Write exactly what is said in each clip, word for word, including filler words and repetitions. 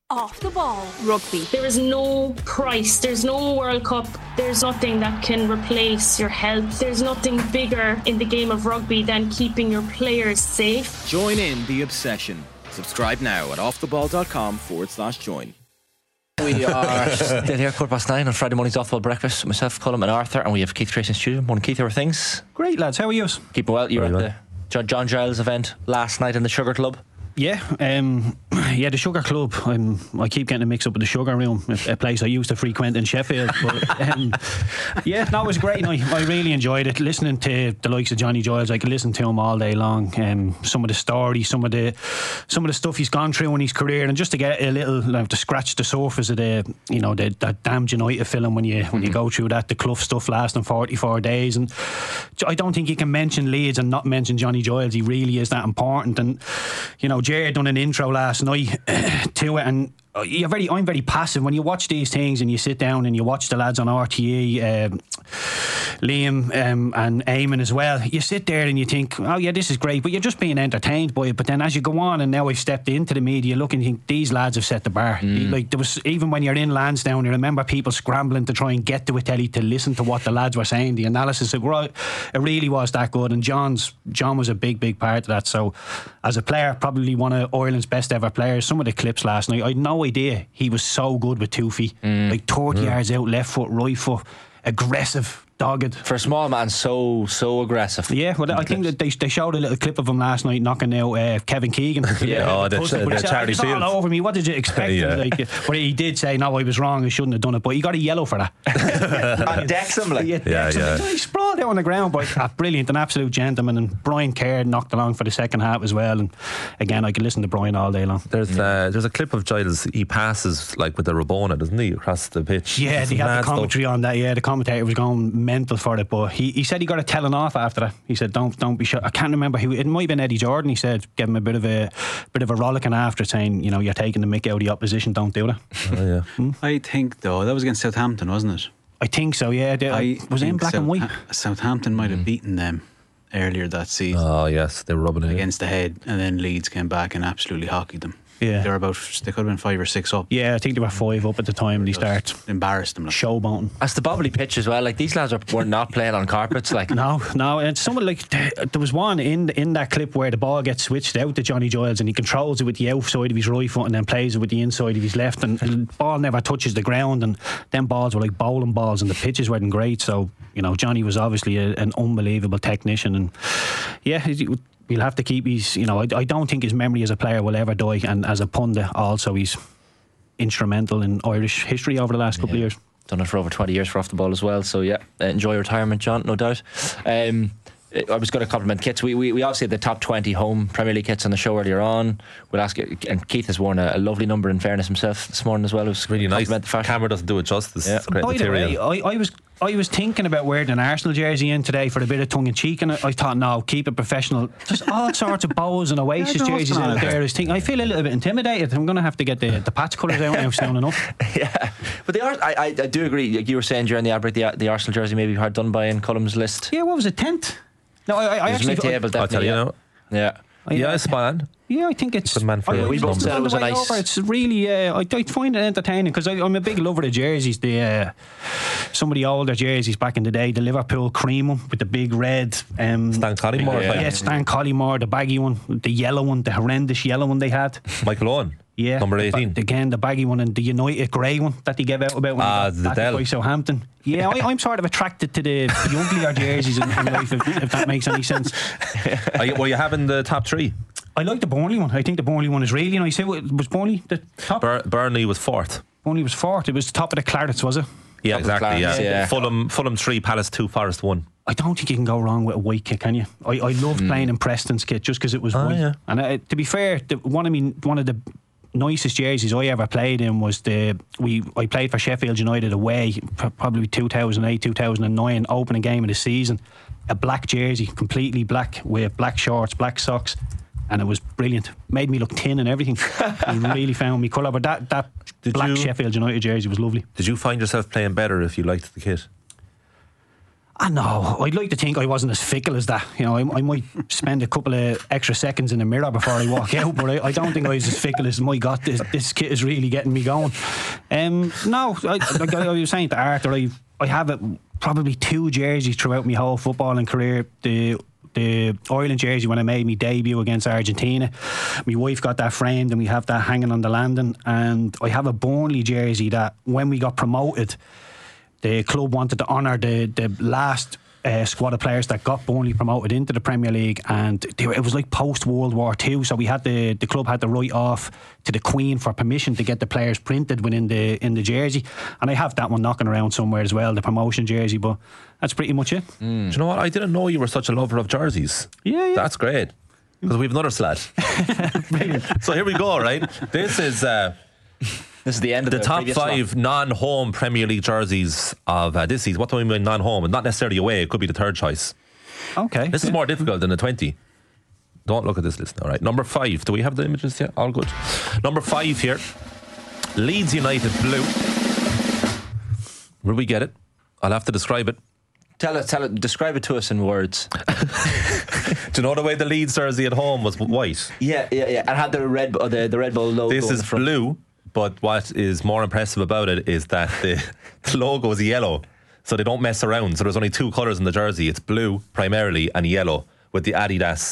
Off the Ball Rugby. There is no price, there's no World Cup, there's nothing that can replace your health. There's nothing bigger in the game of rugby than keeping your players safe. Join in the obsession. Subscribe now at offtheball.com forward slash join. We are still here, quarter past nine on Friday morning's Off the Ball breakfast. Myself, Colm and Arthur, and we have Keith Tracy in studio. Morning, Keith. How are things? Great, lads. How are you? Keeping well. You were at well. the John, John Giles event last night in the Sugar Club. Yeah, um, yeah, the Sugar Club. I'm, I keep getting mixed up with the Sugar Room, a, a place I used to frequent in Sheffield. But um, yeah, no, it was great. I, I really enjoyed it. Listening to the likes of Johnny Giles, I could listen to him all day long. Um, some of the stories, some of the, some of the stuff he's gone through in his career, and just to get a little, like, to scratch the surface of the, you know, the, that Damned United film when you when you go through that, the Clough stuff lasting forty-four days, and I don't think you can mention Leeds and not mention Johnny Giles. He really is that important, and you know. Jared done an intro last night to it, and you're very, I'm very passive when you watch these things and you sit down and you watch the lads on R T E, um, Liam um, and Eamon as well. You sit there and you think, oh yeah, this is great, but you're just being entertained by it. But then as you go on, and now I've stepped into the media, look and think these lads have set the bar. Mm. Like there was, even when you're in Lansdowne, you remember people scrambling to try and get to a telly to listen to what the lads were saying. The analysis, it really was that good, and John's John was a big, big part of that. So as a player, probably one of Ireland's best ever players. Some of the clips last night, I had no idea he was so good with two feet, mm. like thirty mm. yards out, left foot, right foot, aggressive, dogged. For a small man, so so aggressive. Yeah, well, I think that they, they showed a little clip of him last night knocking out uh, Kevin Keegan. Yeah, oh, that's uh, Charlie Field. All over me. What did you expect? Yeah. Like, but he did say, no, I was wrong, I shouldn't have done it, but he got a yellow for that. And decks him, like. Yeah, yeah, yeah. So he sprawled out on the ground, but uh, brilliant, an absolute gentleman. And Brian Kerr knocked along for the second half as well, and again, I could listen to Brian all day long. There's uh, there's a clip of Giles. He passes like with the Rabona, doesn't he, across the pitch? Yeah, it's they had the commentary stuff. on that. Yeah, the commentator was going mental for it, but he, he said he got a telling off after that. He said, "Don't don't be sure." I can't remember who. It might have been Eddie Jordan. He said, "Give him a bit of a bit of a rollicking after, saying, you know, you're taking the mick out of the opposition. Don't do that." Oh, yeah. hmm? I think though that was against Southampton, wasn't it? I think so. Yeah, they, I was it in black South, and white? Southampton might have mm. beaten them earlier that season. Oh yes, they were rubbing it against the head, and then Leeds came back and absolutely hockeyed them. Yeah, they were about. They could have been five or six up. Yeah, I think they were five up at the time. They start embarrassed them. Like. Showboating. That's the bobbly pitch as well. Like these lads are, were not playing on carpets. Like no, no. And someone like there was one in in that clip where the ball gets switched out to Johnny Giles and he controls it with the outside of his right foot and then plays it with the inside of his left, and, and the ball never touches the ground. And them balls were like bowling balls, and the pitches weren't great. So you know, Johnny was obviously a, an unbelievable technician, and yeah. He, He'll have to keep his, you know, I, I don't think his memory as a player will ever die, and as a pundit also he's instrumental in Irish history over the last couple yeah. of years. Done it for over twenty years for Off the Ball as well, so yeah, enjoy retirement, John, no doubt. um, I was going to compliment kits. We, we we obviously had the top twenty home Premier League kits on the show earlier on. We'll ask you, and Keith has worn a, a lovely number in fairness himself this morning as well. It was really nice. The camera doesn't do it justice. Yeah. It's great By material. the way, I, I was I was thinking about wearing an Arsenal jersey in today for a bit of tongue in cheek, and I, I thought, no, keep it professional. Just all sorts of bows and Oasis yeah, jerseys out there. I, was thinking, I feel a little bit intimidated. I'm going to have to get the, the patch colours out now soon enough. Yeah, but they are. I, I, I do agree. Like you were saying during the ad break, the, the Arsenal jersey maybe hard done by in Colum's list. Yeah, what was it, tenth? No, I, I actually mid-table, I'll tell you now. Yeah. Yeah, it's spot on. Yeah, I think it's. Good man for I, it. We both said it was a nice. Over. It's really. Uh, I, I find it entertaining because I'm a big lover of jerseys. The uh, some of the older jerseys back in the day, the Liverpool cream one with the big red. Um, Stan Collymore. Yeah, yeah, Stan Collymore, the baggy one, the yellow one, the horrendous yellow one they had. Michael Owen. Yeah, number eighteen. But again, the baggy one, and the United grey one that they gave out about when ah, they got the by Southampton. Yeah, I, I'm sort of attracted to the, the uglier jerseys in, in life, if, if that makes any sense. Are you, were you having the top three? I like the Burnley one. I think the Burnley one is really nice. Was Burnley the top? Bur- Burnley was fourth. Burnley was fourth. It was the top of the Clarets, was it? Yeah, top exactly. Clarets, yeah. yeah. Fulham, Fulham three, Palace two, Forest one. I don't think you can go wrong with a white kit, can you? I, I loved mm. playing in Preston's kit just because it was oh, white. Yeah. And uh, to be fair, the, one of me, one of the nicest jerseys I ever played in was the we I played for Sheffield United away, probably two thousand eight, two thousand nine, opening game of the season. A black jersey, completely black, with black shorts, black socks, and it was brilliant. Made me look thin and everything. It really found me colour. But that, that did black you, Sheffield United jersey was lovely. Did you find yourself playing better if you liked the kit? I know. I'd like to think I wasn't as fickle as that. You know, I, I might spend a couple of extra seconds in the mirror before I walk out, but I, I don't think I was as fickle as, my God, this, this kit is really getting me going. Um, no, I, like I was saying to Arthur, I, I have a, probably two jerseys throughout my whole footballing career. The the Ireland jersey when I made my debut against Argentina. My wife got that framed and we have that hanging on the landing. And I have a Burnley jersey that when we got promoted, the club wanted to honour the, the last uh, squad of players that got Burnley promoted into the Premier League, and they were, it was like post World War Two, so we had the the club had to write off to the Queen for permission to get the players printed within the in the jersey, and I have that one knocking around somewhere as well, the promotion jersey. But that's pretty much it. Mm. Do you know what? I didn't know you were such a lover of jerseys. Yeah, yeah. That's great, because we have another slot. So here we go. Right, this is. Uh, This is the end of the, the top five slot. non-home Premier League jerseys of uh, this season. What do I mean non-home? And not necessarily away. It could be the third choice. Okay. This is more difficult than the twenty. Don't look at this list now, right? Number five. Do we have the images yet? All good. Number five here. Leeds United blue. Will we get it? I'll have to describe it. Tell it, tell it, describe it to us in words. Do you know the way the Leeds jersey at home was white? Yeah, yeah, yeah. And had the red, uh, the the Red Bull logo. This in is the front. blue. But what is more impressive about it is that the, the logo is yellow, so they don't mess around. So there's only two colours in the jersey. It's blue primarily and yellow with the Adidas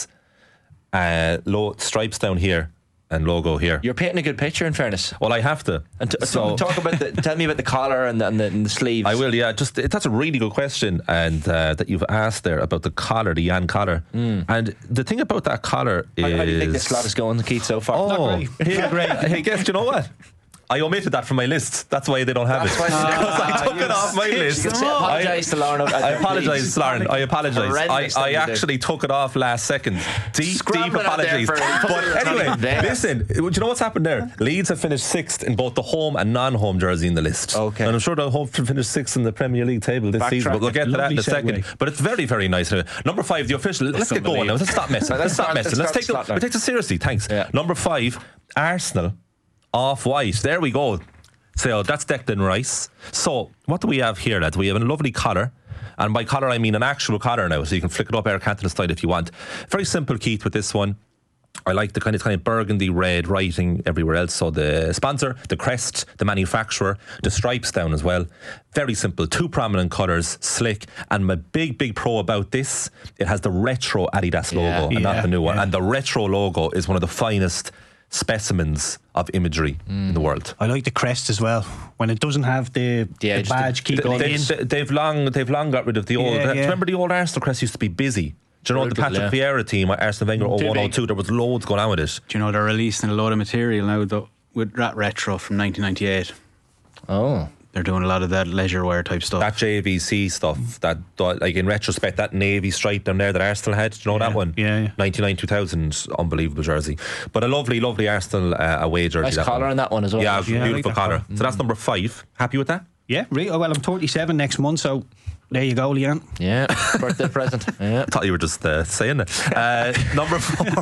uh, low stripes down here and logo here. You're painting a good picture, in fairness. Well, I have to. And t- so talk about the, tell me about the collar and the, and the, and the sleeves. I will. Yeah, just that's a really good question, and uh, that you've asked there about the collar, the Jan collar. Mm. And the thing about that collar is, how, how do you think this slot is going, Keith, so far? Oh, Not great. Hey, great. Hey, guess, do you know what? I omitted that from my list. That's why they don't have That's it. why Because I took it off my list. You can say, apologise to Lauren. I apologise, Lauren. I apologise. Horrendous I, I thing to do. actually took it off last second. Deep, Scrambling deep out there apologies. for- But it's not anyway, even there. listen. Do you know what's happened there? Leeds have finished sixth in both the home and non-home jersey in the list. Okay. And I'm sure they'll hope to finish sixth in the Premier League table this Backtrack season. But we'll get to that in a Lovely second. segue. But it's very, very nice. Number five, the official. Let's get going now. Let's stop messing. Let's stop start- messing. let's Let's take start the, now. we take this seriously. Thanks. Yeah. Number five, Arsenal. Off-white. There we go. So that's Declan Rice. So what do we have here, lads? We have a lovely collar. And by collar I mean an actual collar now, so you can flick it up Eric Cantona style if you want. Very simple, Keith, with this one. I like the kind of kind of burgundy red writing everywhere else. So the sponsor, the crest, the manufacturer, the stripes down as well. Very simple. Two prominent colours, slick. And my big, big pro about this, it has the retro Adidas logo Yeah. and Yeah, not the new one. yeah. And the retro logo is one of the finest specimens of imagery in the world. I like the crest as well. When it doesn't have the, The the edge, badge keep They, going they, in. they- they've long they've long got rid of the old. Yeah, Do you yeah. remember the old Arsenal crest used to be busy? Do you know the Brutal, Patrick yeah. Vieira team at Arsenal Wenger oh Too one oh big. two? There was loads going on with it. Do you know they're releasing a load of material now though, with that retro from nineteen ninety-eight? Oh. They're doing a lot of that leisure wear type stuff. That J V C stuff, that like in retrospect, that navy stripe down there that Arsenal had. Do you know Yeah, that one? yeah, yeah. ninety-nine two thousand, unbelievable jersey. But a lovely, lovely Arsenal uh, away jersey. Nice that collar one. on that one as well. Yeah, Yeah, I beautiful like that collar. colour. So that's number five. Happy with that? Yeah, right. Oh, well, I'm thirty-seven next month, so there you go, Leanne. Yeah. Birthday present. Yeah. I thought you were just uh, saying it. Uh, number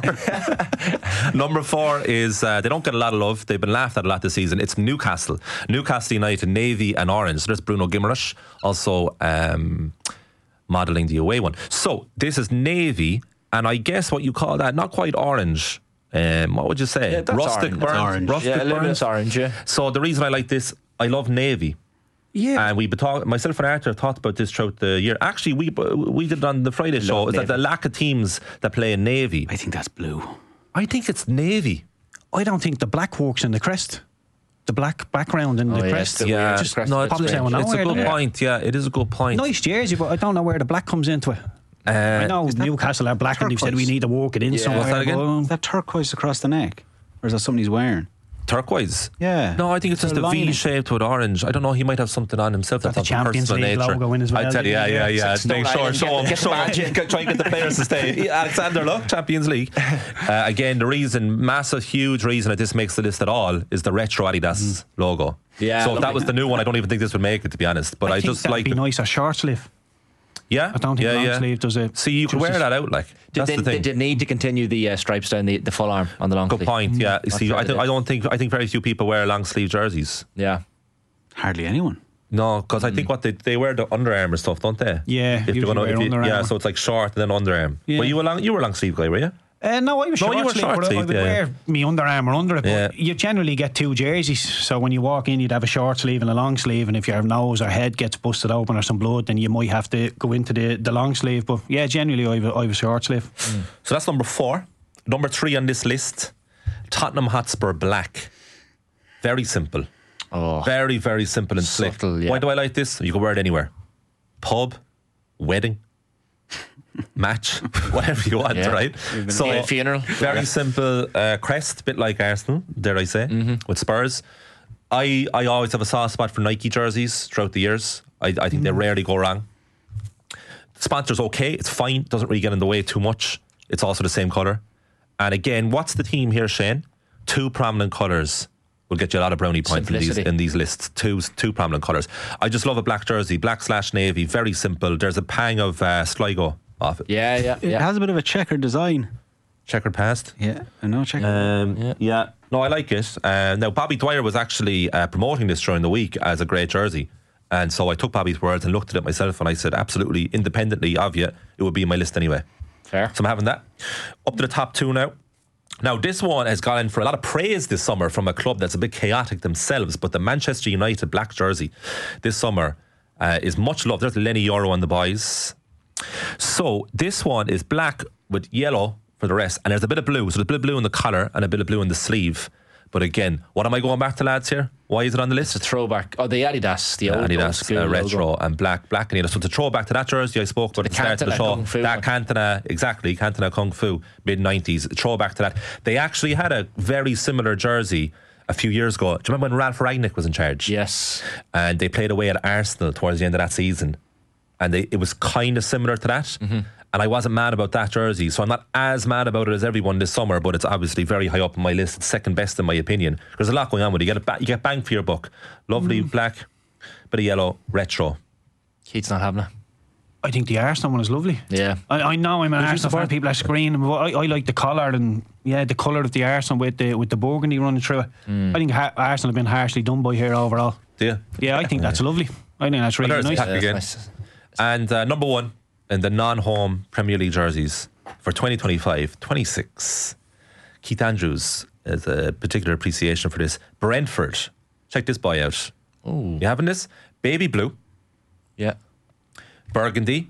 four. number four is uh, they don't get a lot of love. They've been laughed at a lot this season. It's Newcastle. Newcastle United, navy and orange. So there's Bruno Guimaraes also um, modelling the away one. So this is navy, and I guess what you call that, not quite orange. Um, what would you say? Yeah, that's Rustic orange. burnt. That's orange. Rustic Yeah, a little bit burnt. of orange, yeah. So the reason I like this, I love navy. Yeah. And we've been talking, myself and Arthur have talked about this throughout the year. Actually, we we did it on the Friday show. Is that navy. the lack of teams that play in navy? I think that's blue. I think it's navy. I don't think the black works in the crest. The black background in Oh, the yeah, crest. it's the weird just crest. no, It's it's, pops out it's, of it's a nowhere, good doesn't it? point. Yeah, it is a good point. Nice jersey, but I don't know where the black comes into it. Uh, I know Newcastle are black and they've said we turquoise? need to work it in Yeah. somewhere. What's that again? but- Is that turquoise across the neck? Or is that something he's wearing? turquoise. Yeah. No, I think it's There's just a a line. V shaped with orange. I don't know. He might have something on himself. Got That's the of Champions personal League nature. logo in as well, I tell you, yeah, didn't yeah, he? yeah. Stone Make sure, Island, show get- him, get the show badge him. in. Try and get the players to stay. Yeah, Alexander, look, Champions League. Uh, again, the reason, massive, huge reason that this makes the list at all is the retro Adidas logo. Yeah, So if that lovely. was the new one, I don't even think this would make it, to be honest. But I, I, think just that'd like be the, nice a short sleeve. yeah. I don't think yeah, long yeah. sleeve does it. See, you could wear justice. that out, like. Did That's they, the thing. they did need to continue the uh, stripes down the, the full arm on the long Good sleeve. point. Yeah. You That's See, fair I, to th- do. I don't think I think very few people wear long sleeve jerseys. Yeah. Hardly anyone. No, because I think what they they wear the Under Armour stuff, don't they? Yeah, if usually you're gonna, wear if you, Under yeah. Armour. So it's like short and then underarm. Yeah. Well, you were long, you were a long sleeve guy, were you? Uh, no, I was No, short you were sleeve, short but I sleeve, would yeah. wear me Under Armour under it. But Yeah. you generally get two jerseys, so when you walk in, you'd have a short sleeve and a long sleeve, and if your nose or head gets busted open or some blood, then you might have to go into the, the long sleeve. But yeah, generally I have a, I have a short sleeve. Mm. So that's number four. Number three on this list, Tottenham Hotspur Black. Very simple. Oh, Very, very simple and slick. Subtle, yeah. Why do I like this? You can wear it anywhere. Pub, wedding, match, whatever you want, Yeah. right? So Yeah, funeral. very Yeah. simple uh, crest, bit like Arsenal, dare I say, Mm-hmm. with Spurs. I, I always have a soft spot for Nike jerseys throughout the years. I, I think they rarely go wrong. The sponsor's okay, it's fine, doesn't really get in the way too much. It's also the same colour. And again, what's the theme here, Shane? Two prominent colours will get you a lot of brownie points in these, Simplicity. in these lists. Two two prominent colours. I just love a black jersey, black slash navy, very simple. There's a pang of uh, Sligo off it. Yeah, yeah, It yeah. has a bit of a checkered design. Checkered past. Yeah, I know checkered. Um, Yeah. yeah. No, I like it. Uh, now, Bobby Dwyer was actually uh, promoting this during the week as a great jersey. And so I took Bobby's words and looked at it myself and I said, absolutely, independently of you, it would be in my list anyway. Fair. So I'm having that. Up to the top two now. Now, this one has gone in for a lot of praise this summer from a club that's a bit chaotic themselves, but the Manchester United black jersey this summer uh, is much loved. There's Lenny Euro and the boys. So this one is black with yellow for the rest, and there's a bit of blue. So there's a bit of blue in the collar and a bit of blue in the sleeve. But again, what am I going back to, lads, here? Why is it on the list? It's a throwback. Oh, the Adidas, the Yeah, old old Adidas school uh, logo. retro and black, black and yellow. So to throw back to that jersey I spoke about at the start of the Cantona show, Kung Fu that one. Cantona, exactly, Cantona Kung Fu, mid nineties. Throw back to that. They actually had a very similar jersey a few years ago. Do you remember when Ralph Rangnick was in charge? Yes. And they played away at Arsenal towards the end of that season, and they, it was kind of similar to that. Mm-hmm. And I wasn't mad about that jersey, so I'm not as mad about it as everyone this summer. But it's obviously very high up on my list. It's second best in my opinion. There's a lot going on with it. You get a ba- you get bang for your buck. Lovely Mm. black, bit of yellow, retro. Keith's not having it. I think the Arsenal one is lovely. Yeah. I, I know I'm an Who's your Arsenal fan. support? People are screaming, but I, I like the colour and yeah, the colour of the Arsenal with the with the burgundy running through it. Mm. I think ha- Arsenal have been harshly done by here overall. Do you? Yeah, I think that's lovely. I think that's really there's nice. Happy Yeah, again. nice. And uh, number one in the non-home Premier League jerseys for twenty twenty-five twenty-six. Keith Andrews has a particular appreciation for this. Brentford. Check this boy out. Ooh. You having this? Baby blue, Yeah. burgundy,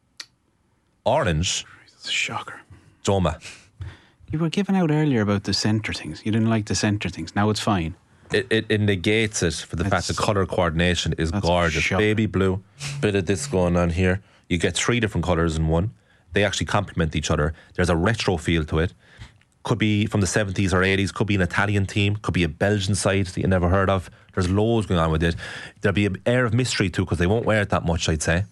orange, It's a shocker. Doma. You were giving out earlier about the centre things. You didn't like the centre things. Now it's fine. It, it, it negates it for the fact That's- the colour coordination is that's gorgeous. shocking. Baby blue, bit of this going on here. You get three different colours in one. They actually complement each other. There's a retro feel to it. Could be from the seventies or eighties. Could be an Italian team. Could be a Belgian side that you never heard of. There's loads going on with it. There'll be an air of mystery too because they won't wear it that much, I'd say.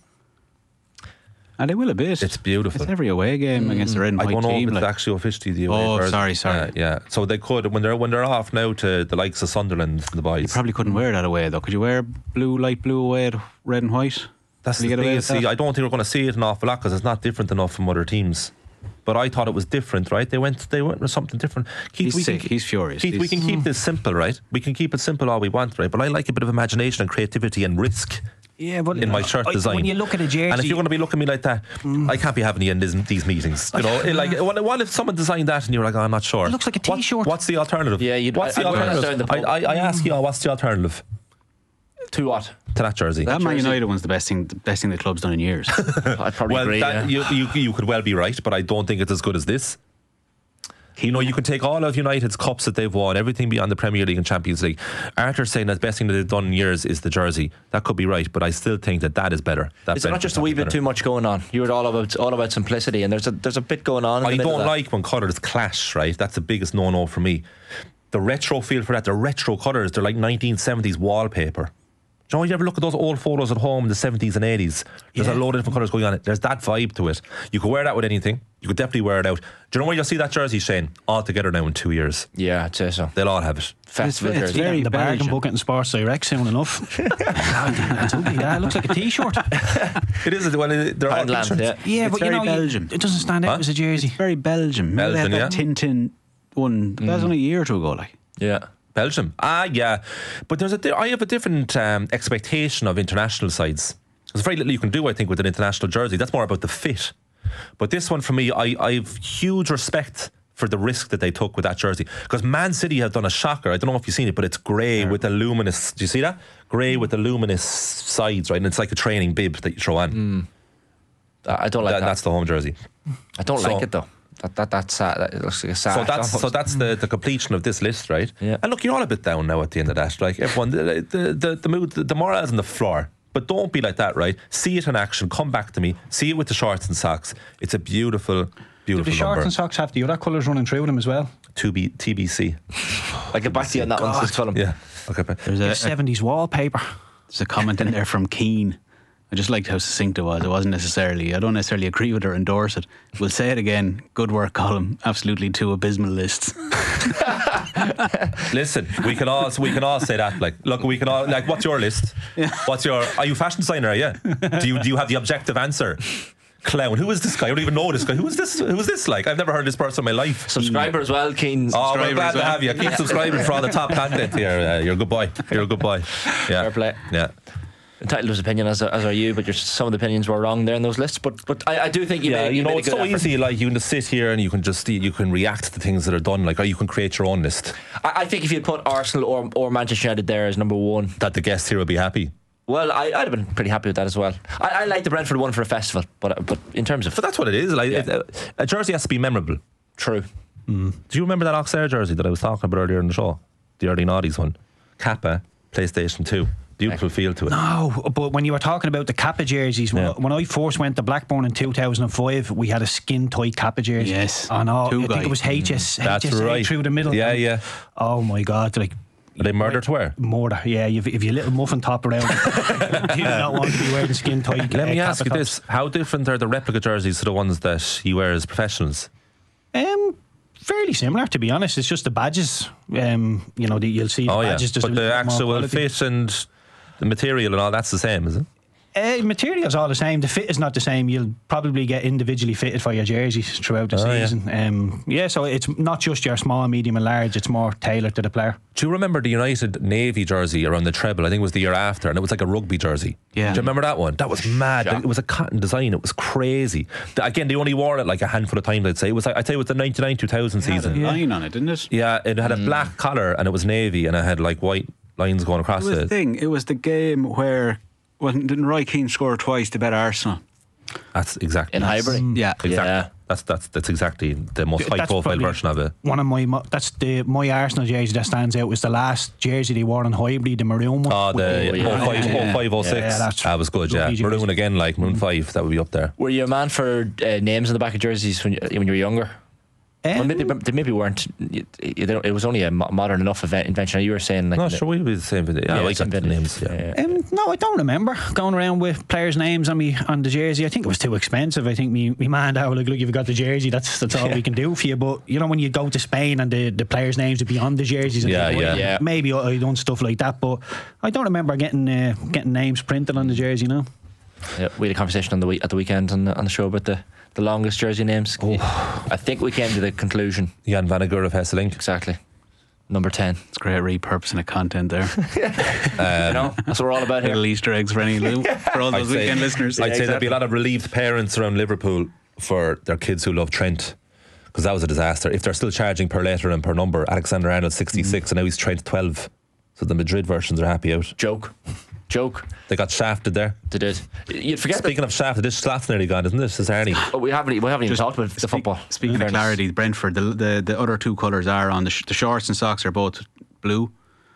And they will a bit. It's beautiful. It's every away game against the red and I white don't know team. if it's like- actually officially the away Oh, version. sorry, sorry. Uh, yeah, so they could when they're when they're off now to the likes of Sunderland and the boys. You probably couldn't wear that away though. Could you wear blue, light blue away at red and white? That's Will the you get thing. away Is, with see, that? I don't think we're going to see it an awful lot because it's not different enough from other teams. But I thought it was different, right? They went, they went with something different. Keith, He's we sick. Can, He's furious. Keith, we He's- can keep this simple, right? We can keep it simple all we want, right? But I like a bit of imagination and creativity and risk Yeah, but in my shirt I- design. when you look at a jersey, and if you're going to be looking at me like that, I can't be having you in these, these meetings. You know, It, like what, what if someone designed that and you're like, oh, I'm not sure. It looks like a What- t-shirt. what's the alternative? Yeah, you'd- what's I- the I'd wear that alternative? down the I, pub. I, I ask you, all, what's the alternative To what? to that jersey? That Man jersey. United one's the best thing. The best thing the club's done in years. I'd probably Well, agree. that, yeah. you, you you could well be right, but I don't think it's as good as this. You know, you can take all of United's cups that they've won, everything beyond the Premier League and Champions League. Arthur's saying that the best thing that they've done in years is the jersey. That could be right, but I still think that that is better. That Is there not just a Brentford wee is bit better. too much going on? You were all about all about simplicity, and there's a there's a bit going on. In I the middle don't of that. like when colours clash, right? That's the biggest no-no for me. The retro feel for that, the retro colours, they're like nineteen seventies wallpaper. Do you know, you ever look at those old photos at home in the seventies and eighties? There's Yeah. a load of different colours going on. There's that vibe to it. You could wear that with anything. You could definitely wear it out. Do you know where you'll see that jersey, Shane? All together now in two years. Yeah, I'd say so. They'll all have it. Festival it's jersey. very the bargain Belgian. bucket in Sports Direct soon enough. I think that's ugly. That looks like a t-shirt. It is. Well, it- they're all Poundland, t-shirts. yeah. Yeah, It's but you very know, you- Belgian. it doesn't stand out Huh? as a jersey. Very Belgian. Remember Belgian, they had that yeah. Tintin one. That was only a year or two ago. Like Yeah. Belgium. Ah, yeah. But there's a di- I have a different um, expectation of international sides. There's very little you can do, I think, with an international jersey. That's more about the fit. But this one, for me, I, I've huge respect for the risk that they took with that jersey. Because Man City have done a shocker. I don't know if you've seen it, but it's grey yeah. with the luminous... Do you see that? Grey with the luminous sides, right? And it's like a training bib that you throw on. Mm. I don't like that, that. That's the home jersey. I don't so, like it, though. That, that that's sad. That looks like a sad. So that's so that's the, the completion of this list, right? Yeah. And look, you're all a bit down now at the end of that. Like everyone, the the the, the mood, the, the morale's on the floor. But don't be like that, right? See it in action. Come back to me. See it with the shorts and socks. It's a beautiful, beautiful Do the shorts number. and socks have the other colours running through them as well? To be T B C. I get back to you on that one. Just tell them. Yeah. Okay. There's a seventies wallpaper. There's a comment in there from Keane. I just liked how succinct it was. It wasn't necessarily, I don't necessarily agree with or endorse it. We'll say it again. Good work, Colin. Absolutely two abysmal lists. Listen, we can all we can all say that. Like, look, we can all like. What's your list? Yeah. What's your? Are you a fashion designer? Are you? Do you do you have the objective answer? Clown. Who is this guy? I don't even know this guy. Who is this? Who is this like? I've never heard this person in my life. Subscriber as well, Keen. Oh, we're glad well. to have you. Keep subscribing for all the top content here. Uh, you're a good boy. You're a good boy. Yeah. Fair play. Yeah. Entitled to his opinion, as, as are you, but your, some of the opinions were wrong there in those lists. But but I, I do think you yeah, made, you, you know made it's a good so effort. easy. Like you can just sit here and you can just you can react to things that are done. Like or you can create your own list. I, I think if you put Arsenal or or Manchester United there as number one, that the guests here would be happy. Well, I, I'd have been pretty happy with that as well. I, I like the Brentford one for a festival, but but in terms of but that's what it is. Like yeah. it, a jersey has to be memorable. True. Mm. Do you remember that Auxerre jersey that I was talking about earlier in the show? The early noughties one, Kappa, PlayStation Two. Beautiful feel to it. No, but when you were talking about the Kappa jerseys, when, yeah. when I first went to Blackburn in two thousand five, we had a skin tight Kappa jersey. Yes, and all, Two I guy. think it was H S. Mm. That's H S A right. through the middle. Yeah, and, yeah. Oh my God! Like, are they murder to wear? Murder. Yeah, if if you little muffin top around, you do not want to be wearing skin tight. Let uh, me ask Kappa you tops. this: how different are the replica jerseys to the ones that you wear as professionals? Um. Fairly similar, to be honest. It's just the badges. Um, you know, the, you'll see the Oh badges. yeah, just but a the little bit more actual quality. fit and the material and all that's the same, is it? Uh, material's all the same. The fit is not the same. You'll probably get individually fitted for your jerseys throughout the Oh, yeah. season. Um, yeah, so it's not just your small, medium, and large. It's more tailored to the player. Do you remember the United Navy jersey around the treble? I think it was the year after, and it was like a rugby jersey. Yeah. Do you remember that one? That was mad. Yeah. It was a cotton design. It was crazy. The- Again, they only wore it like a handful of times. I'd say it was. Like, I'd say it was the ninety-nine two thousand It had season. a line on it, didn't it? Yeah, it had a black collar and it was navy, and it had like white lines going across It was it. the thing. It was the game where wasn't didn't Roy Keane score twice to bet Arsenal? That's exactly in Highbury. Yeah, Exactly. Yeah. That's that's that's exactly the most high That's profile probably version of it. One of my mo- that's the my Arsenal jersey that stands out was the last jersey they wore in Highbury, the maroon one. Oh, the Oh, yeah. oh five, Yeah. oh five, oh six. Yeah, that's that was good. Yeah, lovely maroon jersey. again, like maroon five. That would be up there. Were you a man for uh, names on the back of jerseys when you, when you were younger? Um, Well, maybe, they maybe weren't. You, you don't- it was only a mo- modern enough event, invention. You were saying like No, the- sure, we'll be the same. Yeah, Yeah, I like same the vintage. names. Yeah. Yeah. Um, no, I don't remember going around with players' names on me on the jersey. I think it was too expensive. I think me, me man and dad were like, look, you've got the jersey. That's that's all we can do for you. But you know, when you go to Spain and the, the players' names would be on the jerseys, and Yeah, things, yeah. Yeah. maybe I I done stuff like that. But I don't remember getting uh, getting names printed on the jersey. No. Yeah, we had a conversation on the week, at the weekend on the, on the show about the, the longest jersey names. I think we came to the conclusion Jan Vanagur of Hesselink. exactly. Number ten. It's great repurposing of content there. You know, that's what we're all about here. Little Easter eggs for any for all those I'd say- weekend listeners. I'd say exactly. there'd be a lot of relieved parents around Liverpool for their kids who love Trent, because that was a disaster. If they're still charging per letter and per number, Alexander Arnold sixty-six and now he's Trent twelve. So the Madrid versions are happy out. Joke. Joke. They got shafted there. They did. You'd forget Speaking of shafted, this slot's nearly gone, isn't it? Says Arnie. that oh, we haven't, we haven't even talked about the Speak- football. Speaking In of fairness. clarity, Brentford, the, the the other two colours are on the sh- the shorts and socks are both blue,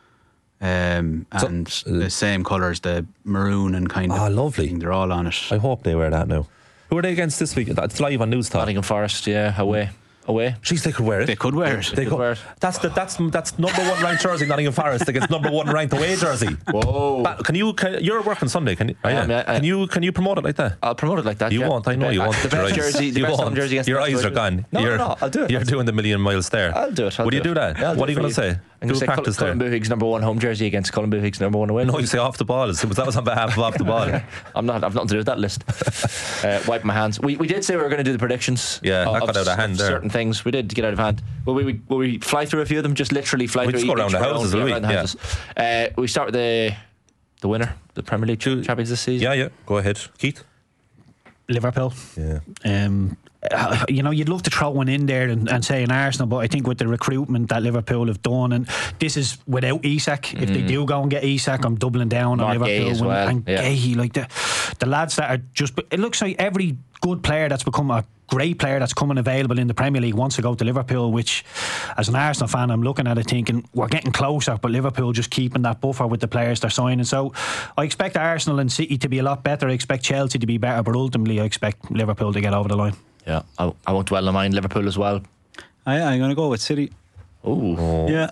um, So, and uh, the same colours, the maroon and kind of. Ah, lovely. thing, They're all on it. I hope they wear that now. Who are they against this week? It's live on News Talk. Nottingham Forest, yeah, away. Away. Jeez, they could wear it. They could wear it. They could could wear it. That's the that's that's number one ranked jersey, Nottingham Forest against number one ranked away jersey. Whoa. Ba- Can you? Can, you're working Sunday. Can you? Oh, yeah. Um, yeah, I- can you? Can you promote it like that? I'll promote it like that. You yeah. won't. I know The you be- won't. The Your best eyes- jersey, the you best home won't. jersey against Your the eyes best are gone. No, you're, no, no, I'll do it. You're I'll do doing the million mile stare. I'll do it. I'll Would do you do it. that? Yeah, I'll do What are it you for going to say? I'm going to say Cull- practice there. Cullen Buhig's number one home jersey against Cullen Buhig's number one away. No, you say off the ball. That was on behalf of off the ball. I'm not. I've nothing to do with that list. uh, wipe my hands. We we did say we were going to do the predictions. Yeah, of, that got out of hand there. Certain things we did get out of hand. Will we will we fly through a few of them? Just literally fly We through. just go each around the round, houses, will we? around the Yeah. houses. Uh, we start with the the winner, the Premier League champions this season. Yeah, yeah. Go ahead, Keith. Liverpool. Yeah. Um, uh, you know, you'd love to throw one in there and, and say an Arsenal, but I think with the recruitment that Liverpool have done, and this is without Isak. If they do go and get Isak, I'm doubling down on Mark Gay Liverpool as and, well, and yeah. Gay, like the the lads that are just. It looks like every good player that's become a great player that's coming available in the Premier League wants to go to Liverpool, which as an Arsenal fan I'm looking at it thinking we're getting closer, but Liverpool just keeping that buffer with the players they're signing. So I expect Arsenal and City to be a lot better, I expect Chelsea to be better, but ultimately I expect Liverpool to get over the line. Yeah, I, I won't dwell on mine. Liverpool as well. I, I'm going to go with City. Ooh. Yeah.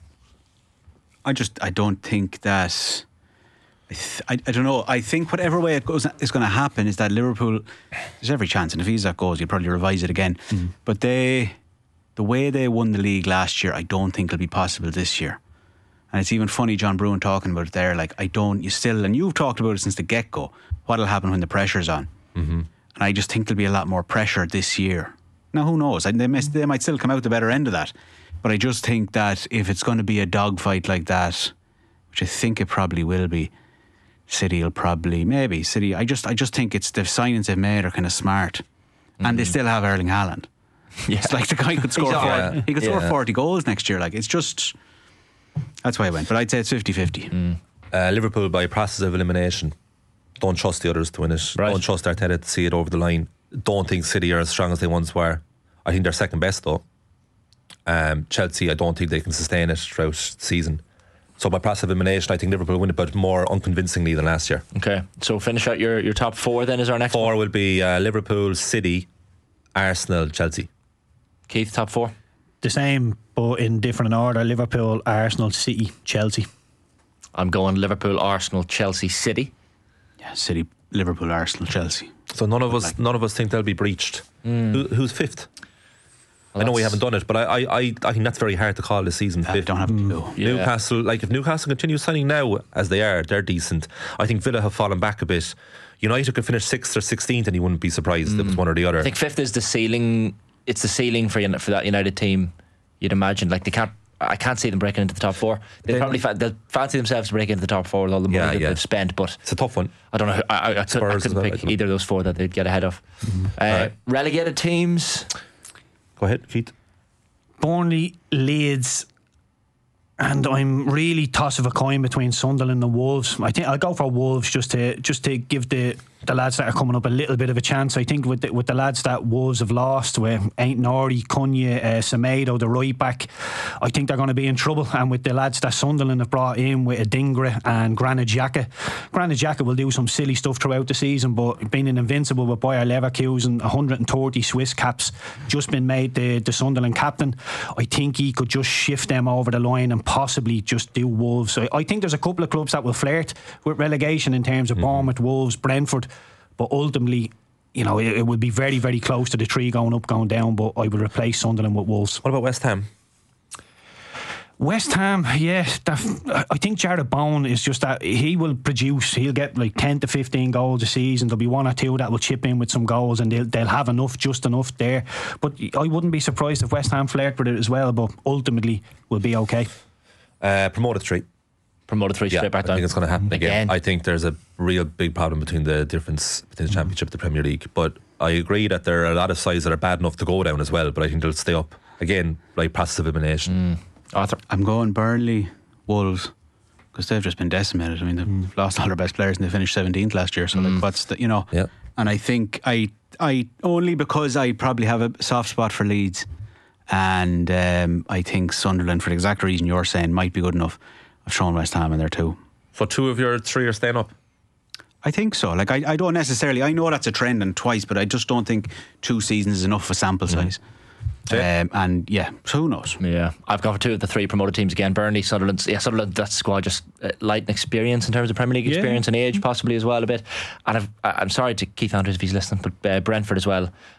I just I don't think that. I, th- I I don't know. I think whatever way it goes is going to happen is that Liverpool. There's every chance, and if he's that goes, he'll probably revise it again. Mm. But they, the way they won the league last year, I don't think it'll be possible this year. And it's even funny, John Brewin talking about it there. Like I don't. You still, and you've talked about it since the get go. What'll happen when the pressure's on? Mm-hmm. And I just think there'll be a lot more pressure this year. Now, who knows? They, may, they might still come out the better end of that. But I just think that if it's going to be a dogfight like that, which I think it probably will be, City will probably, maybe City. I just, I just think it's the signings they've made are kind of smart, mm-hmm. and they still have Erling Haaland. Yeah. It's like the guy could score. forty, yeah. He could yeah. score forty goals next year. Like it's just. That's why I went. But I'd say it's fifty-fifty. Mm. Uh, Liverpool by process of elimination. Don't trust the others to win it. Right. Don't trust Arteta to see it over the line. Don't think City are as strong as they once were. I think they're second best though. Um, Chelsea, I don't think they can sustain it throughout the season. So by process of elimination, I think Liverpool will win it, but more unconvincingly than last year. Okay, so finish out your, your top four then is our next Four one. will be uh, Liverpool, City, Arsenal, Chelsea. Keith, top four? The same, but in different order. Liverpool, Arsenal, City, Chelsea. I'm going Liverpool, Arsenal, Chelsea, City. Yeah, City, Liverpool, Arsenal, Chelsea. So none of us, like, none of us think they'll be breached. Mm. Who, who's fifth? Well, I know we haven't done it, but I, I, I, I think that's very hard to call this season. I don't have to go. Mm. Yeah. Newcastle, like if Newcastle continue signing now as they are, they're decent. I think Villa have fallen back a bit. United could finish sixth or sixteenth, and you wouldn't be surprised mm. if it was one or the other. I think fifth is the ceiling. It's the ceiling for for that United team. You'd imagine, like they can't. I can't see them breaking into the top four. They'll probably fa- they'll fancy themselves to break into the top four with all the money yeah, that yeah. they've spent. But it's a tough one. I don't know. Who, I, I, I, could, I couldn't well, pick either of those four that they'd get ahead of. Mm-hmm. Uh, right. Relegated teams. Go ahead, Keith. Burnley, Leeds, and I'm really toss of a coin between Sunderland and Wolves. I think I'll go for Wolves just to just to give the, the lads that are coming up a little bit of a chance. I think with the, with the lads that Wolves have lost, with Ain't Nori, Cunha, uh, Semedo, the right back, I think they're going to be in trouble. And with the lads that Sunderland have brought in with Adingra and Granit Xhaka, Granit Xhaka will do some silly stuff throughout the season, but being an invincible with Bayer Leverkusen, one hundred thirty Swiss caps, just been made the, the Sunderland captain, I think he could just shift them over the line and possibly just do Wolves. I, I think there's a couple of clubs that will flirt with relegation in terms of mm-hmm. Bournemouth, Wolves, Brentford, but ultimately, you know, it, it would be very, very close to the three going up, going down, but I would replace Sunderland with Wolves. What about West Ham? West Ham, yeah, that, I think Jared Bowen is just that he will produce. He'll get like ten to fifteen goals a season. There'll be one or two that will chip in with some goals, and they'll they'll have enough, just enough there. But I wouldn't be surprised if West Ham flirt with it as well. But ultimately, will be okay. Uh, promoted three. Promoted three yeah, straight back down. I think it's going to happen again. again. I think there's a real big problem between the difference between the Championship and the Premier League. But I agree that there are a lot of sides that are bad enough to go down as well. But I think they'll stay up again, like process of elimination. Mm. Arthur. I'm going Burnley, Wolves, because they've just been decimated. I mean, they've mm. lost all their best players and they finished seventeenth last year. So mm. like, what's the, you know? Yeah. And I think I, I only because I probably have a soft spot for Leeds, and um, I think Sunderland, for the exact reason you're saying, might be good enough. I've shown West Ham in there too. So two of your three are staying up? I think so. Like I, I don't necessarily. I know that's a trend and twice, but I just don't think two seasons is enough for sample size. Mm. Um, and yeah, so who knows? Yeah, I've gone for two of the three promoted teams again. Burnley, Sunderland. Yeah, Sunderland. That squad just uh, light and experience in terms of Premier League experience yeah. and age, possibly as well a bit. And I've, I'm sorry to Keith Andrews if he's listening, but uh, Brentford as well.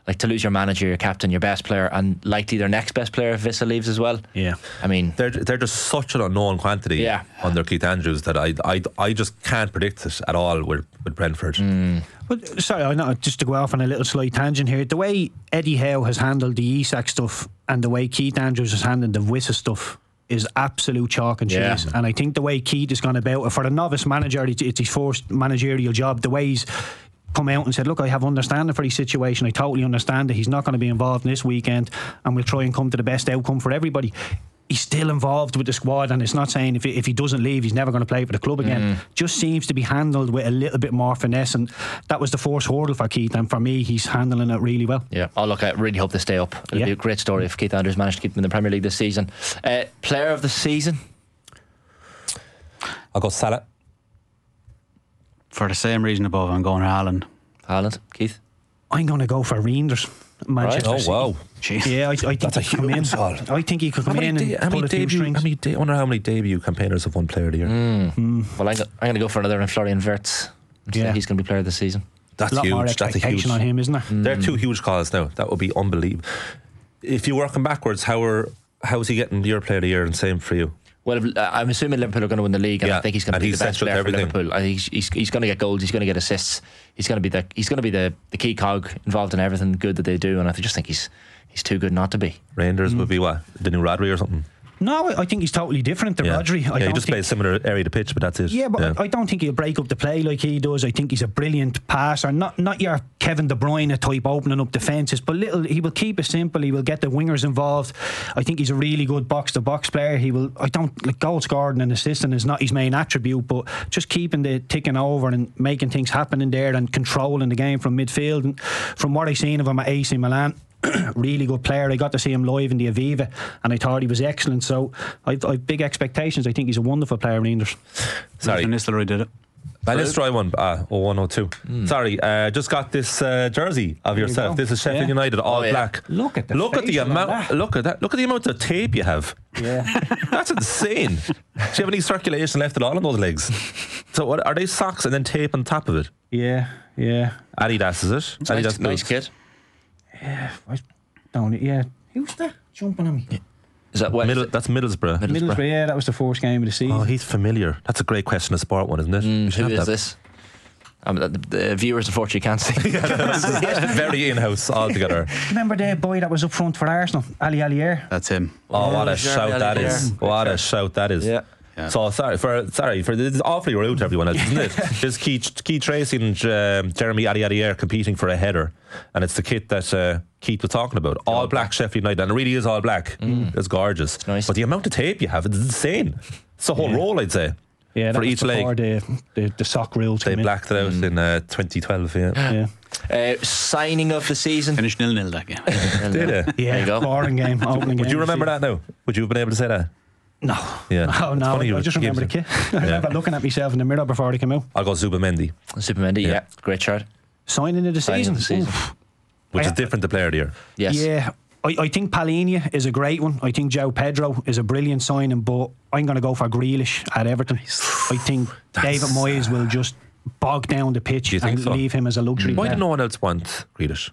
like to lose your manager, your captain, your best player, and likely their next best player if Vissa leaves as well. Yeah, I mean, They're they're just such an unknown quantity Yeah. under Keith Andrews that I, I, I just can't predict it at all with, with Brentford. But sorry, I know, just to go off on a little slight tangent here. The way Eddie Howe has handled the Isak stuff and the way Keith Andrews has handled the Wissa stuff is absolute chalk and cheese. Yeah. And I think the way Keith has gone about it, for a novice manager, it's, it's his first managerial job. The way he's come out and said, look, I have understanding for his situation, I totally understand that he's not going to be involved in this weekend, and we'll try and come to the best outcome for everybody. He's still involved with the squad, and it's not saying if he, if he doesn't leave he's never going to play for the club again. Just seems to be handled with a little bit more finesse, and that was the first hurdle for Keith, and for me he's handling it really well. yeah. Oh, look, I really hope they stay up. It'll Yeah. be a great story if Keith Andrews managed to keep them in the Premier League this season. Uh, player of the season? I'll go Salah. For the same reason above, I'm going Haaland. Haaland, Keith? I'm going to go for Reinders, Manchester Oh City. wow. Jeez. Yeah, I, I think That's a he could come in. huge haul. I think he could How come many, in de- and how pull many a few debut? strings. How many? De- I wonder how many debut campaigners have won Player of the Year. Well, I'm, go- I'm going to go for another in Florian Wirtz. I'd say Yeah. he's going to be player of the season. That's a lot more huge. That's a huge. expectation on him, isn't there? They're two huge calls now. That would be unbelievable. If you work him backwards, how are how is he getting your Player of the Year? And same for you. Well, if- uh, I'm assuming Liverpool are going to win the league, and Yeah, I think he's going to and be he's the best central to player for everything. Liverpool. I think he's, he's, he's going to get goals, he's going to get assists, he's going to be the he's going to be the, the key cog involved in everything good that they do, and I just think he's he's too good not to be. Rangers would be what, the new Rodri or something. No, I I think he's totally different to Yeah, Rodri. I yeah he don't just think, plays similar area of the pitch, but that's it. Yeah, but I, I don't think he'll break up the play like he does. I think he's a brilliant passer. Not not your Kevin De Bruyne type opening up defences, but little he will keep it simple. He will get the wingers involved. I think he's a really good box to box player. He will. I don't like goal scoring and assisting is not his main attribute, but just keeping the ticking over and making things happen in there and controlling the game from midfield. And from what I've seen of him at A C Milan, really good player. I got to see him live in the Aviva and I thought he was excellent, so I've, I've big expectations. I think he's a wonderful player, Reinders. Sorry. Van Nistelrooy did it. Van Nistelrooy one, uh, oh one oh two. Sorry, uh, just got this uh, jersey of you yourself. go. This is Sheffield Yeah. United, all Oh, yeah. black. Look at the look at the facial on amount. that. Look at that. Look at the amount of tape you have. Yeah. That's insane. Do you have any circulation left at all on those legs? So what are they, socks and then tape on top of it? Yeah, yeah. Adidas is it? It's Adidas nice, nice boots. kid. I don't. Yeah. Who's that jumping on me? Is that what? Middle, that's Middlesbrough. Middlesbrough. Middlesbrough. Yeah, that was the first game of the season. Oh, he's familiar. That's a great question of sport one, isn't it? We should Who have is that. this? Um, the, the viewers unfortunately can't see. Very in-house altogether. Remember the boy that was up front for Arsenal, Ali Alier? That's him. Oh, what a Jeremy shout that Allier. is! Great What a shout. shout that is! Yeah. Yeah. So sorry for sorry for this is awfully rude to everyone else, isn't it? There's Keith, Keith Tracy and um, Jeremy Adiadier competing for a header, and it's the kit that uh, Keith was talking about. All black Sheffield United, and it really is all black. It's gorgeous. nice. But the amount of tape you have, it's insane. It's a whole roll, I'd say. Yeah, that for was each before leg. the, the the sock rules They came in. blacked it out in uh, twenty twelve. Yeah, Yeah, Uh, signing of the season. Finished nil nil that game. did it? yeah. There you go. Boring game, opening game. Would you remember that now? Would you have been able to say that? No. Yeah. Oh It's no, funny you I just gave remember the it- kid. I remember looking at myself in the mirror before they came out. I'll go Zubamendi, Supermendy, yeah. Yeah. Great shot. Signing of the Signing season. of the season. Oof. which I- is different to player of the year. Yes. Yeah. I, I think Palhinha is a great one. I think João Pedro is a brilliant signing, but I'm going to go for Grealish at Everton. I think David Moyes will just bog down the pitch Do you think and so? leave him as a luxury Why player. did no one else want Grealish?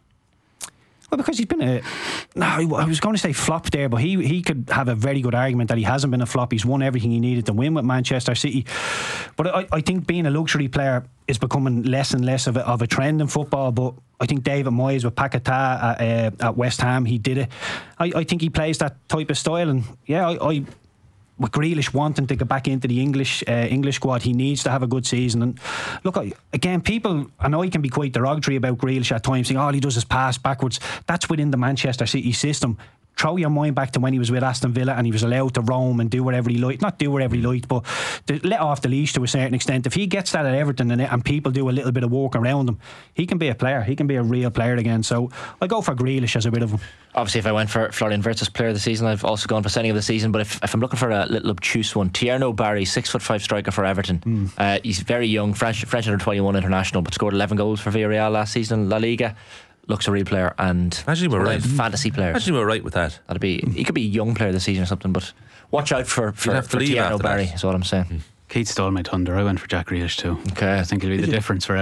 Well, because he's been a. No, I I was going to say flop there, but he he could have a very good argument that he hasn't been a flop. He's won everything he needed to win with Manchester City. But I, I think being a luxury player is becoming less and less of a, of a trend in football. But I think David Moyes with Paquetá at, uh, at West Ham, he did it. I, I think he plays that type of style, and yeah, I. I with Grealish wanting to get back into the English uh, English squad, he needs to have a good season. And look, I, again, people, I know he can be quite derogatory about Grealish at times, saying all he does is pass backwards. That's within the Manchester City system. Throw your mind back to when he was with Aston Villa and he was allowed to roam and do whatever he liked. Not do whatever he liked, but to let off the leash to a certain extent. If he gets that at Everton and, and people do a little bit of work around him, he can be a player. He can be a real player again. So I go for Grealish as a bit of a... Obviously, if I went for Florian Wirtz as player of the season, I've also gone for signing of the season. But if, if I'm looking for a little obtuse one, Tierno Barry, six foot five striker for Everton. Mm. Uh, he's very young, French, French under twenty-one international, but scored eleven goals for Villarreal last season in La Liga. Looks a real player and Imagine we were one right. of the fantasy players. Imagine we were right with that. That'd be he could be young player of the season or something. But watch out for for, have to for leave Tierno after Barry. that. Is what I'm saying. Keith stole my thunder. I went for Jack Grealish too. Okay. I think he'll be the difference for Everton.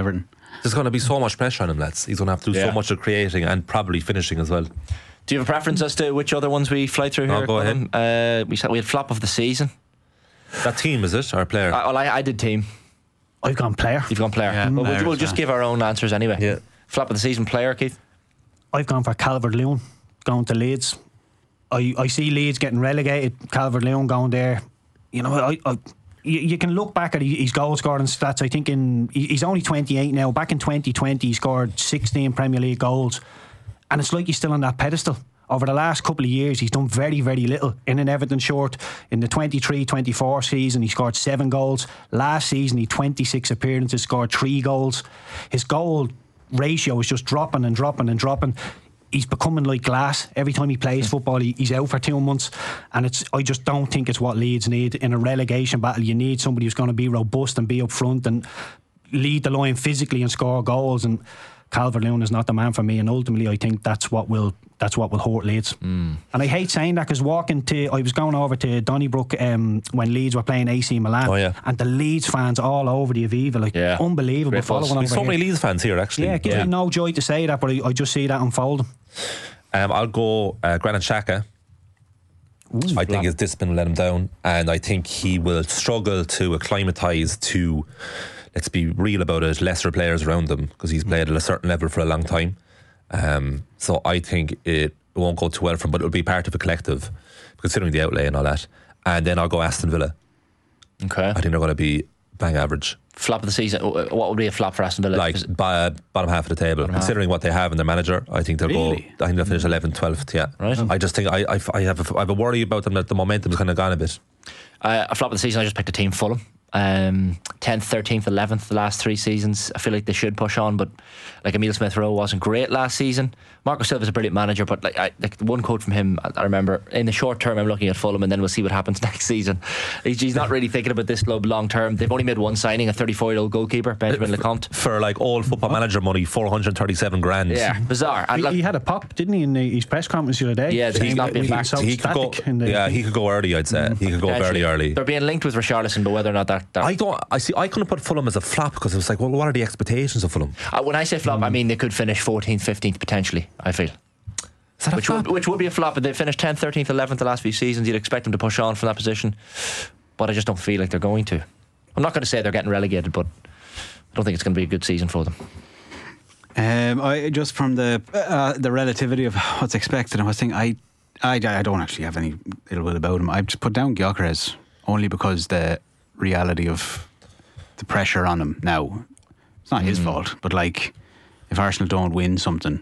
There's going to be so much pressure on him, lads. He's going to have to do Yeah. so much of creating and probably finishing as well. Do you have a preference as to which other ones we fly through No, here? go Colin? Uh, we said we had flop of the season. That team, is it? Our player? I, well, I, I did team. I've gone player. You've gone player. Yeah, Well, we'll, player we'll as just well. give our own answers anyway. Yeah. Flop of the season player, Keith. I've gone for Calvert-Lewin going to Leeds. I, I see Leeds getting relegated. Calvert-Lewin going there. You know, I, I you, you can look back at his goal scoring stats. I think in he- he's only twenty-eight now. Back in twenty twenty, he scored sixteen Premier League goals, and it's like he's still on that pedestal. Over the last couple of years, he's done very, very little. In an Everton short, in the twenty-three twenty-four season, he scored seven goals. Last season, he twenty-six appearances, scored three goals. His goal ratio is just dropping and dropping and dropping. He's becoming like glass. Every time he plays football, he, he's out for two months. And it's I just don't think it's what Leeds need. In a relegation battle, you need somebody who's going to be robust and be up front and lead the line physically and score goals. And Calvert-Lewin is not the man for me. And ultimately, I think that's what will that's what will hurt Leeds. Mm. And I hate saying that because walking to I was going over to Donnybrook um, when Leeds were playing A C Milan, Oh, yeah. and the Leeds fans all over the Aviva, like Yeah. unbelievable. Great buzz. Following There's over so many here. Leeds fans here, actually. Yeah, it gives me no joy to say that, but I, I just see that unfolding. Um, I'll go uh, Granit Xhaka. I think his discipline will let him down, and I think he will struggle to acclimatise to, let's be real about it, lesser players around him, because he's played at a certain level for a long time. Um, so I think it won't go too well for him, but it'll be part of a collective, considering the outlay and all that. And then I'll go Aston Villa. Okay. I think they're going to be bang average. Flop of the season. What would be a flop for Aston Villa? Like Is it- b- bottom half of the table, considering what they have in their manager. I think they'll Really? go. I think they'll finish eleventh, twelfth. Yeah, Right. I just think I, I, I have a, I have a worry about them that the momentum's kind of gone a bit. Uh, a flop of the season, I just picked a team, Fulham. Um, tenth, thirteenth, eleventh the last three seasons. I feel like they should push on, but like Emile Smith Rowe wasn't great last season. Marco Silva's a brilliant manager, but like, I, like one quote from him, I, I remember in the short term I'm looking at Fulham and then we'll see what happens next season. He's, he's not really thinking about this club long term. They've only made one signing, a thirty-four year old goalkeeper, Benjamin Lecomte. For like old football manager money, four hundred thirty-seven grand. Yeah, bizarre. And He, look, he had a pop, didn't he, in the, his press conference the other day? Yeah, that he's saying not that been we- back. so he could go. static in the- Yeah, he could go early. I'd say he could go very potentially. early. They're being linked with Richarlison, but whether or not that, that I don't. I see. I couldn't put Fulham as a flop because it was like, well, what are the expectations of Fulham? Uh, when I say flop, I mean they could finish fourteenth, fifteenth potentially, I feel. Is that a Which flop? would, which would be a flop. If they finished tenth, thirteenth, eleventh the last few seasons, you'd expect them to push on from that position. But I just don't feel like they're going to. I'm not going to say they're getting relegated, but I don't think it's going to be a good season for them. Um, I just from the uh, the relativity of what's expected, I was thinking I, I I don't actually have any ill will about him. I've just put down Gyökeres only because the reality of the pressure on him now. It's not his fault, but like if Arsenal don't win something.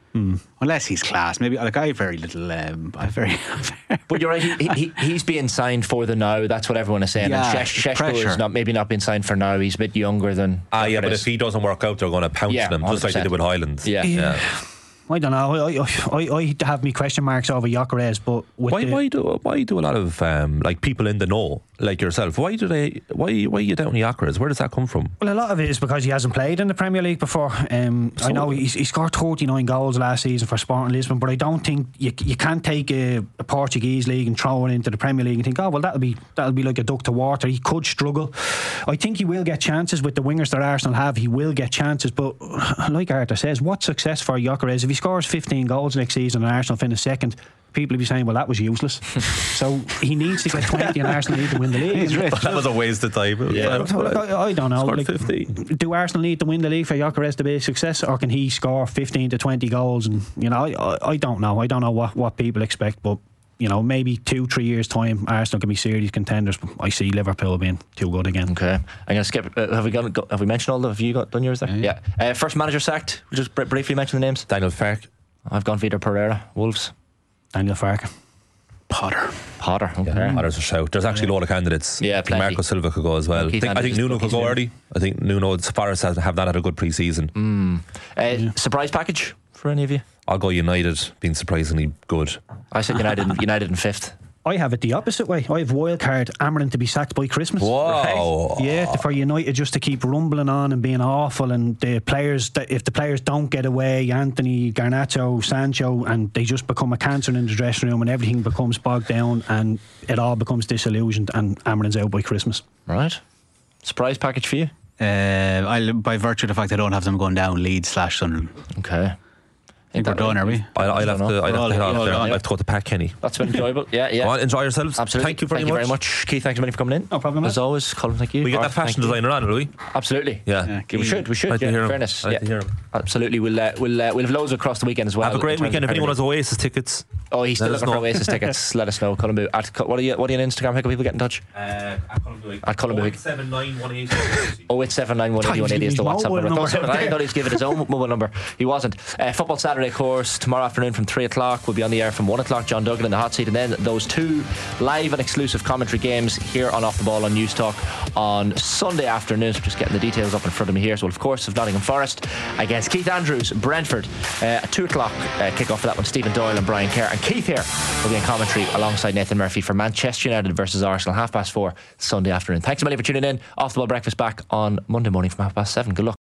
Unless he's class, maybe like I have very little. Um, I have very. But you're right. He, he, he's being signed for the now. That's what everyone is saying. Yeah, and Shesh, Sheshko pressure. is not maybe not being signed for now. He's a bit younger than. Ah, yeah, but Gyökeres. if he doesn't work out, they're going to pounce Yeah, them just like they did with Highlands. Yeah. yeah. I don't know. I, I, I have me question marks over Gyökeres, but with Why, the, why do why do a lot of um, like people in the know like yourself? Why do they? Why why are you down Gyökeres? Where does that come from? well, a lot of it is because he hasn't played in the Premier League before. Um, I know he's, he scored thirty-nine goals last season for Sporting Lisbon, but I don't think you you can't take a, a Portuguese league and throw it into the Premier League and think, oh well, that'll be that'll be like a duck to water. He could struggle. I think he will get chances with the wingers that Arsenal have. He will get chances, but like Arthur says, what success for Gyökeres if he scores fifteen goals next season and Arsenal finish second? People will be saying, well, that was useless. So he needs to get twenty and Arsenal need to win the league. He's rich. That was a waste of time. Yeah. So, like, I, I don't know. Scored Like, fifty. do Arsenal need to win the league for Gyökeres to be a success, or can he score fifteen to twenty goals? And you know, I, I, I don't know. I don't know what, what people expect, but you know, maybe two, three years time, Arsenal can be serious contenders. But I see Liverpool being too good again. Okay, I'm going to skip. Uh, have we got? Go, have we mentioned all the? Have you got done yours there? Yeah. Yeah. Uh, first manager sacked. We'll just br- briefly mention the names. Daniel Farke. I've gone Vitor Pereira, Wolves. Daniel Farke. Potter. Potter. Okay. Yeah, there's a shout. There's actually a lot of candidates. Yeah, I think plenty. Marco Silva could go as well. I Keith think, I think Anderson, Nuno could Keith go Nuno. early. I think Nuno, Forest has have not had a good pre-season. Uh, Surprise package for any of you? I'll go United, being surprisingly good. I said United. United in fifth. I have it the opposite way. I have wildcard Amarin to be sacked by Christmas. Wow. Yeah, for United just to keep rumbling on and being awful, and the players, that if the players don't get away, Anthony, Garnacho, Sancho, and they just become a cancer in the dressing room, and everything becomes bogged down, and it all becomes disillusioned, and Amarin's out by Christmas. Right. Surprise package for you. Uh, I'll, by virtue of the fact I don't have them going down, Leeds slash Sunderland. Okay. I think we're done, are we? I'll, I'll have to. I'll have all- to head all off there. done, I'll yeah. have to go to Pat Kenny. That's been enjoyable. Yeah, yeah. Go on, enjoy yourselves. Absolutely. Thank you very thank much. you very much, Keith. Thanks a million for coming in. No problem, As mate. always, Colin. Thank you. We get that Arthur, fashion thank you. designer on, will we? Absolutely. Yeah. Yeah. Yeah, we should. We should. Like to yeah, hear in him. fairness. Like yeah. to hear him. Absolutely. We'll uh, we'll uh, we'll have loads across the weekend as well. Have a great in terms weekend. of If anyone Premier has Oasis tickets, League. Oh, he's still let us looking for know. Oasis tickets. Let us know. Colin Boo. At, what are you? What are you on Instagram? How can people get in touch? uh, at Colin Buig. At Colin Buig. seven nine one eight. Oh, it's seven nine one eight one eighty is the His WhatsApp mobile number. I thought, number. I thought he was giving his own mobile number. He wasn't. Uh, Football Saturday course tomorrow afternoon from three o'clock. We'll be on the air from one o'clock. John Duggan in the hot seat, and then those two live and exclusive commentary games here on Off the Ball on News Talk on Sunday afternoon. So just getting the details up in front of me here. So, of course, of Nottingham Forest against Keith Andrews, Brentford. Uh, at two o'clock uh, kick off for that one. Stephen Doyle and Brian Kerr. And Keith here will be in commentary alongside Nathan Murphy for Manchester United versus Arsenal, half past four Sunday afternoon. Thanks a million for tuning in. Off the Ball breakfast back on Monday morning from half past seven. Good luck.